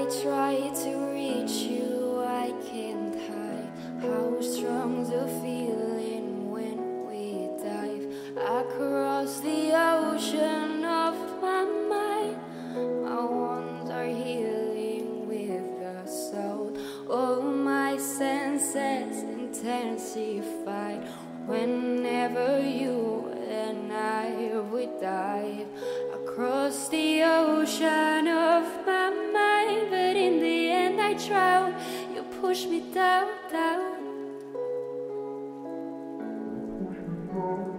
try to reach you, I can't hide how strong the feeling when we dive across the ocean of my mind. My wounds are healing with the salt. All my senses intensified whenever you and I would dive across the ocean of my mind. But in the end I drown. You push me down, down.